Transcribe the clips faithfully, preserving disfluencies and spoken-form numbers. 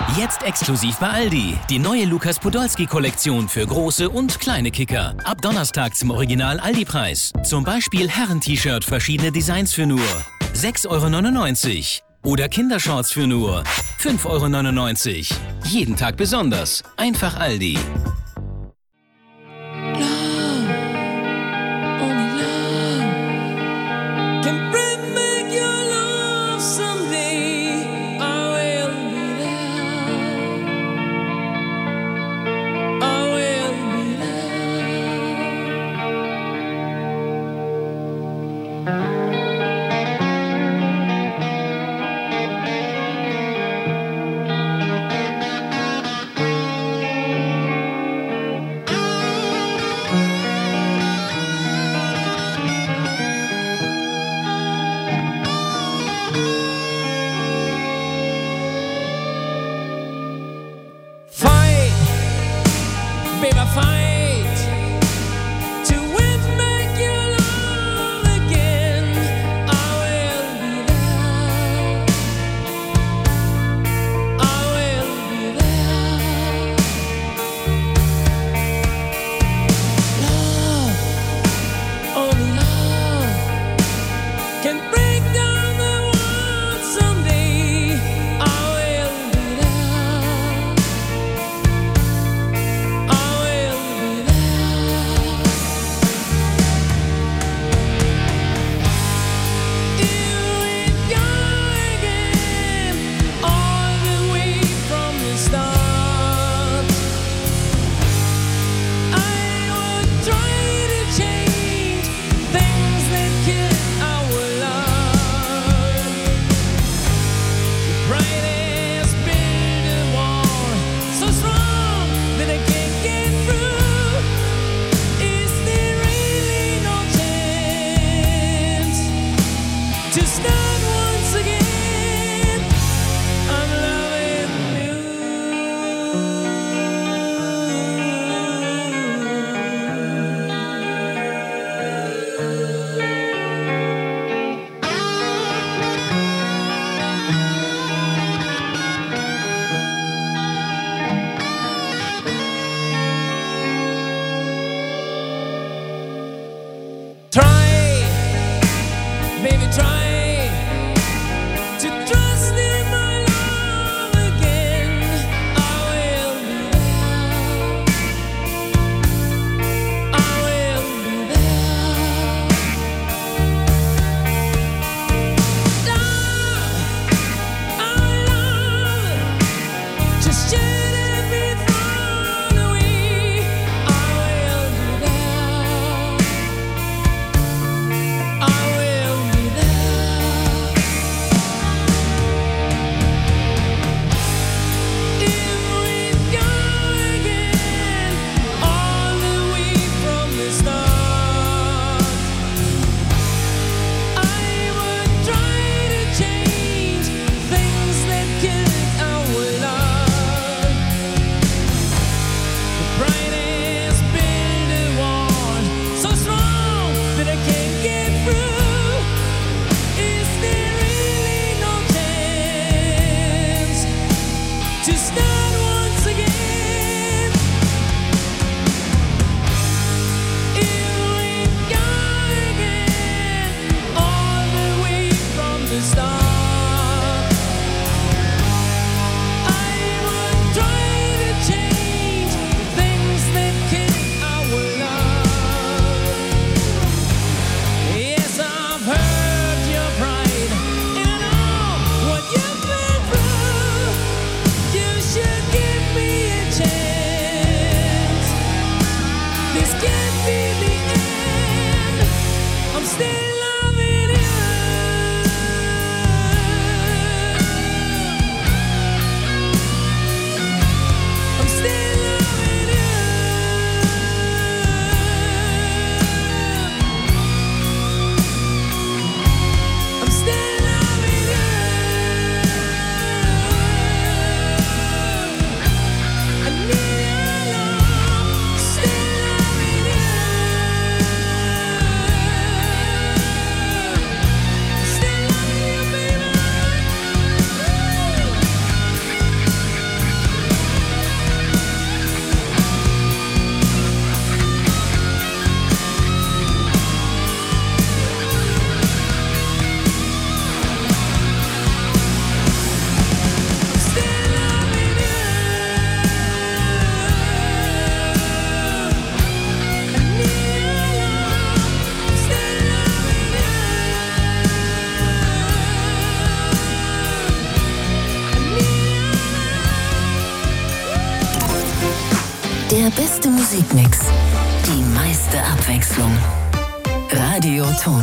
Jetzt exklusiv bei Aldi. Die neue Lukas Podolski-Kollektion für große und kleine Kicker. Ab Donnerstag zum Original Aldi-Preis. Zum Beispiel Herren-T-Shirt, verschiedene Designs für nur sechs Euro neunundneunzig. Oder Kindershorts für nur fünf Euro neunundneunzig. Jeden Tag besonders. Einfach Aldi. Der beste Musikmix, die meiste Abwechslung. Radioton.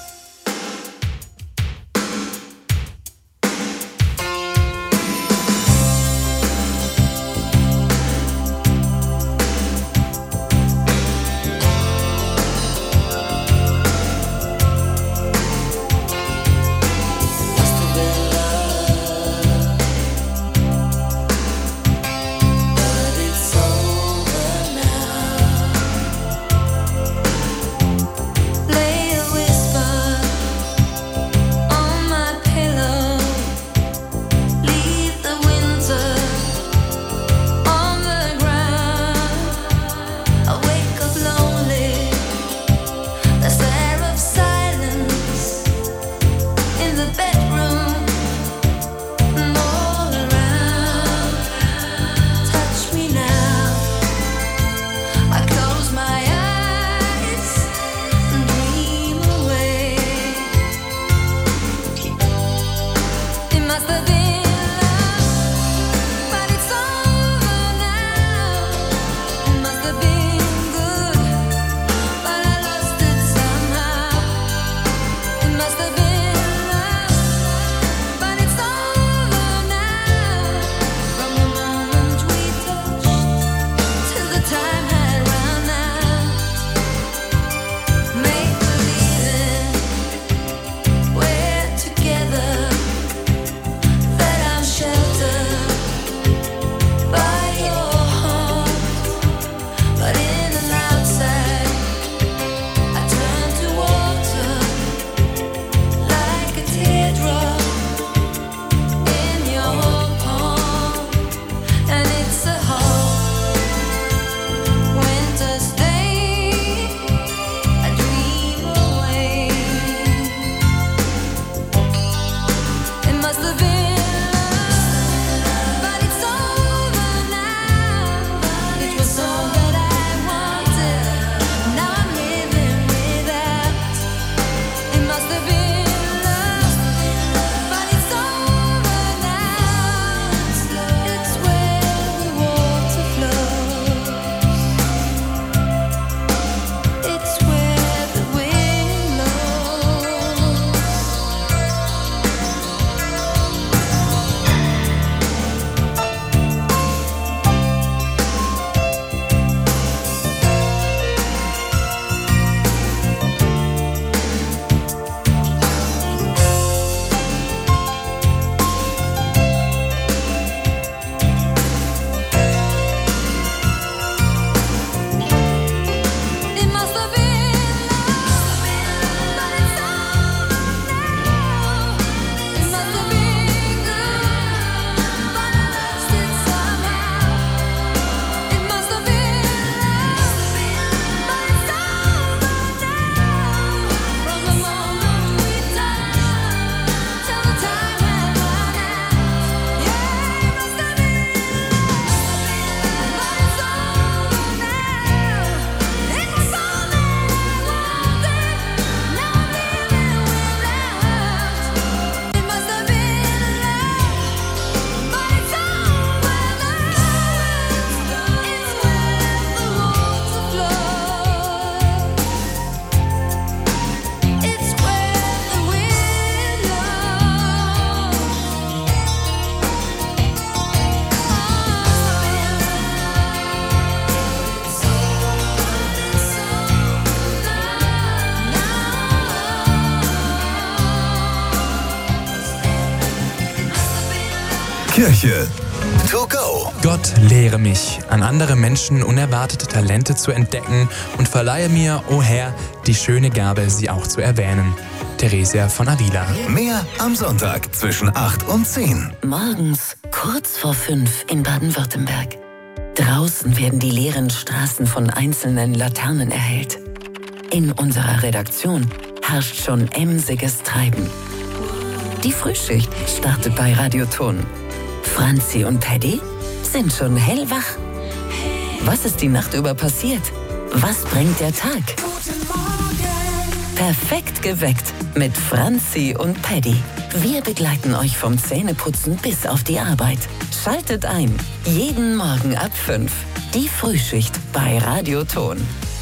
Kirche to go. Gott lehre mich, an andere Menschen unerwartete Talente zu entdecken und verleihe mir, o Herr, die schöne Gabe, sie auch zu erwähnen. Theresia von Avila. Mehr am Sonntag zwischen acht und zehn. Morgens kurz vor fünf in Baden-Württemberg. Draußen werden die leeren Straßen von einzelnen Laternen erhellt. In unserer Redaktion herrscht schon emsiges Treiben. Die Frühschicht startet bei Radioton. Franzi und Paddy sind schon hellwach. Was ist die Nacht über passiert? Was bringt der Tag? Perfekt geweckt mit Franzi und Paddy. Wir begleiten euch vom Zähneputzen bis auf die Arbeit. Schaltet ein. Jeden Morgen ab fünf. Die Frühschicht bei Radio Ton.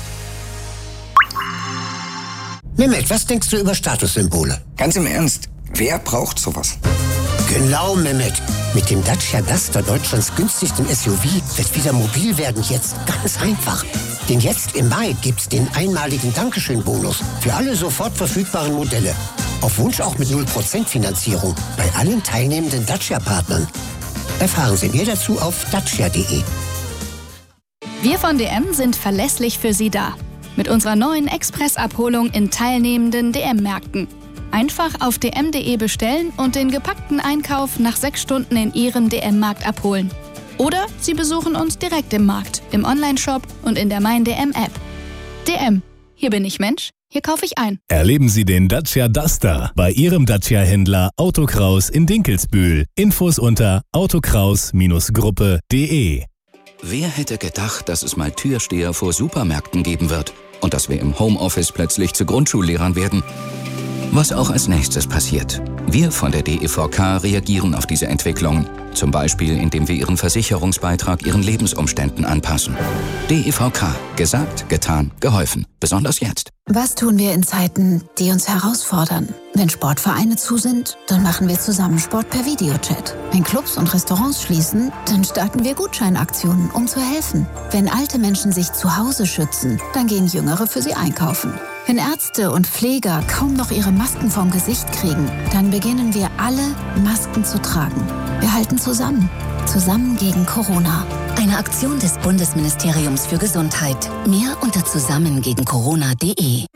Mehmet, was denkst du über Statussymbole? Ganz im Ernst, wer braucht sowas? Genau, Mehmet. Mit dem Dacia Duster, Deutschlands günstigsten S U V, wird wieder mobil werden jetzt ganz einfach. Denn jetzt im Mai gibt's den einmaligen Dankeschön-Bonus für alle sofort verfügbaren Modelle. Auf Wunsch auch mit null Prozent Finanzierung bei allen teilnehmenden Dacia-Partnern. Erfahren Sie mehr dazu auf dacia punkt de. Wir von D M sind verlässlich für Sie da. Mit unserer neuen Express-Abholung in teilnehmenden D M-Märkten. Einfach auf d m punkt de bestellen und den gepackten Einkauf nach sechs Stunden in Ihrem D M-Markt abholen. Oder Sie besuchen uns direkt im Markt, im Onlineshop und in der Mein D M-App. D M. Hier bin ich Mensch, hier kaufe ich ein. Erleben Sie den Dacia Duster bei Ihrem Dacia-Händler Autokraus in Dinkelsbühl. Infos unter autokraus Gruppe punkt de. Wer hätte gedacht, dass es mal Türsteher vor Supermärkten geben wird und dass wir im Homeoffice plötzlich zu Grundschullehrern werden? Was auch als nächstes passiert. Wir von der D E V K reagieren auf diese Entwicklung. Zum Beispiel, indem wir Ihren Versicherungsbeitrag Ihren Lebensumständen anpassen. D E V K. Gesagt, getan, geholfen. Besonders jetzt. Was tun wir in Zeiten, die uns herausfordern? Wenn Sportvereine zu sind, dann machen wir zusammen Sport per Videochat. Wenn Clubs und Restaurants schließen, dann starten wir Gutscheinaktionen, um zu helfen. Wenn alte Menschen sich zu Hause schützen, dann gehen Jüngere für sie einkaufen. Wenn Ärzte und Pfleger kaum noch ihre Masken vom Gesicht kriegen, dann beginnen wir alle, Masken zu tragen. Wir halten zusammen. Zusammen gegen Corona. Eine Aktion des Bundesministeriums für Gesundheit. Mehr unter zusammen gegen Corona punkt de.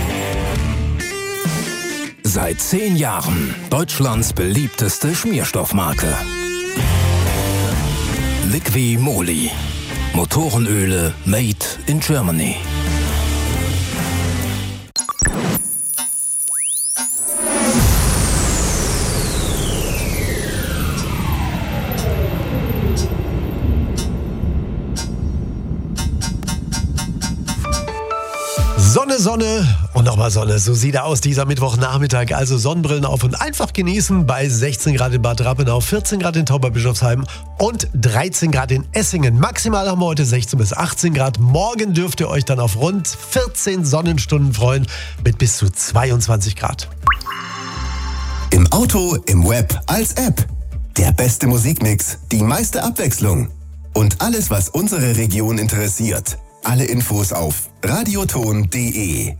Seit zehn Jahren Deutschlands beliebteste Schmierstoffmarke. Liqui Moly. Motorenöle made in Germany. Sonne, Sonne und nochmal Sonne. So sieht er aus dieser Mittwochnachmittag. Also Sonnenbrillen auf und einfach genießen bei sechzehn Grad in Bad Rappenau, vierzehn Grad in Tauberbischofsheim und dreizehn Grad in Essingen. Maximal haben wir heute sechzehn bis achtzehn Grad. Morgen dürft ihr euch dann auf rund vierzehn Sonnenstunden freuen mit bis zu zweiundzwanzig Grad. Im Auto, im Web, als App. Der beste Musikmix, die meiste Abwechslung. Und alles, was unsere Region interessiert. Alle Infos auf radioton punkt de.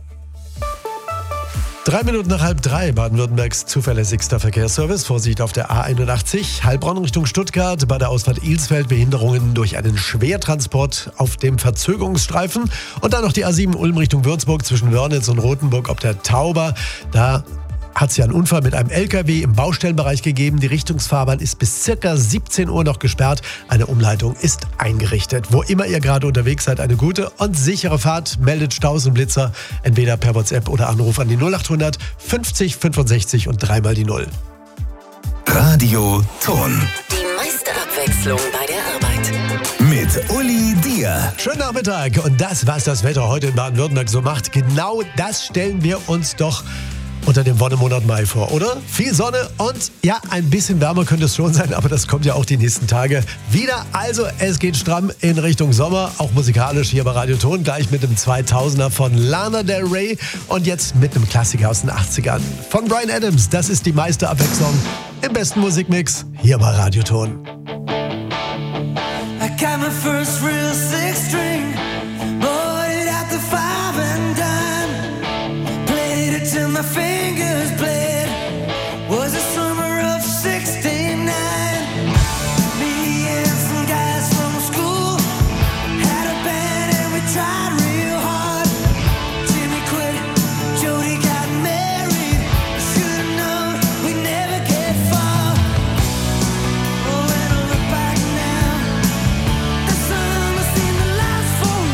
Drei Minuten nach halb drei, Baden-Württembergs zuverlässigster Verkehrsservice. Vorsicht auf der A einundachtzig, Heilbronn Richtung Stuttgart. Bei der Ausfahrt Ilsfeld Behinderungen durch einen Schwertransport auf dem Verzögerungsstreifen. Und dann noch die A sieben Ulm Richtung Würzburg zwischen Wörnitz und Rothenburg ob der Tauber. Da hat es ja einen Unfall mit einem L K W im Baustellenbereich gegeben. Die Richtungsfahrbahn ist bis circa siebzehn Uhr noch gesperrt. Eine Umleitung ist eingerichtet. Wo immer ihr gerade unterwegs seid, eine gute und sichere Fahrt. Meldet Staus und Blitzer entweder per WhatsApp oder Anruf an die null achthundert fünfzig fünfundsechzig und dreimal die Null. Radio Ton. Die meiste Abwechslung bei der Arbeit. Mit Uli Dier. Schönen Nachmittag. Und das, was das Wetter heute in Baden-Württemberg so macht, genau das stellen wir uns doch unter dem Wonnemonat Mai vor, oder? Viel Sonne und ja, ein bisschen wärmer könnte es schon sein, aber das kommt ja auch die nächsten Tage wieder. Also es geht stramm in Richtung Sommer, auch musikalisch hier bei Radio Ton, gleich mit dem zweitausender von Lana Del Rey und jetzt mit einem Klassiker aus den achtzigern von Bryan Adams. Das ist die meiste Abwechslung im besten Musikmix hier bei Radio Ton. I got my first real six string, bought it at the five and dime, played it till my fingers bled, was the summer of sixty-nine, me and some guys from school, had a band and we tried real hard, Jimmy quit, Jody got married, should've known we'd never get far, oh when I look back now, the summer seemed to last forever.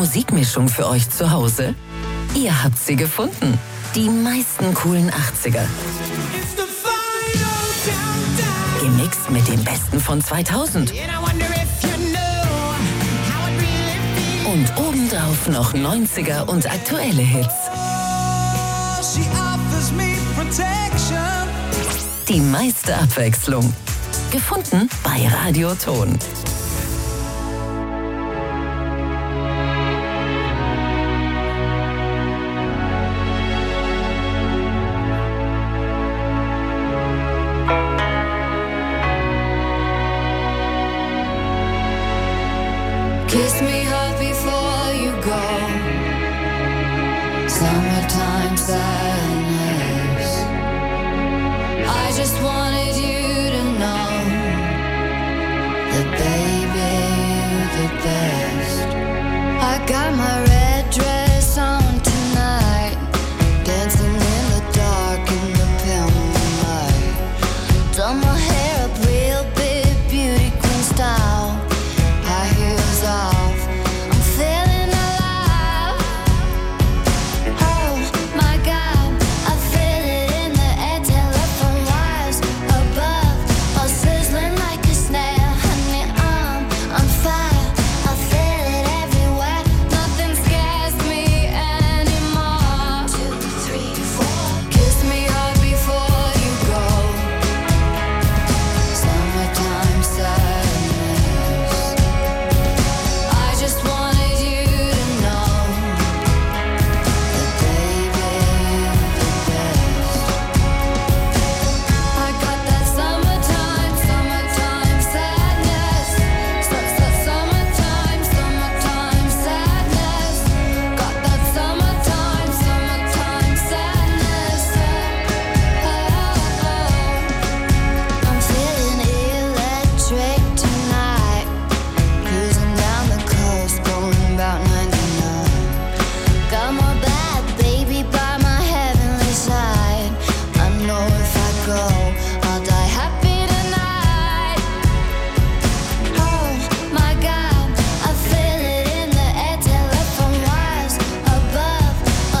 Musikmischung für euch zu Hause? Ihr habt sie gefunden. Die meisten coolen achtziger. Gemixt mit dem Besten von zweitausend. Und obendrauf noch neunziger und aktuelle Hits. Die meiste Abwechslung. Gefunden bei Radioton. Kiss me hard before you go. Summertime sadness. I just wanted you to know that baby, you're the best. I got my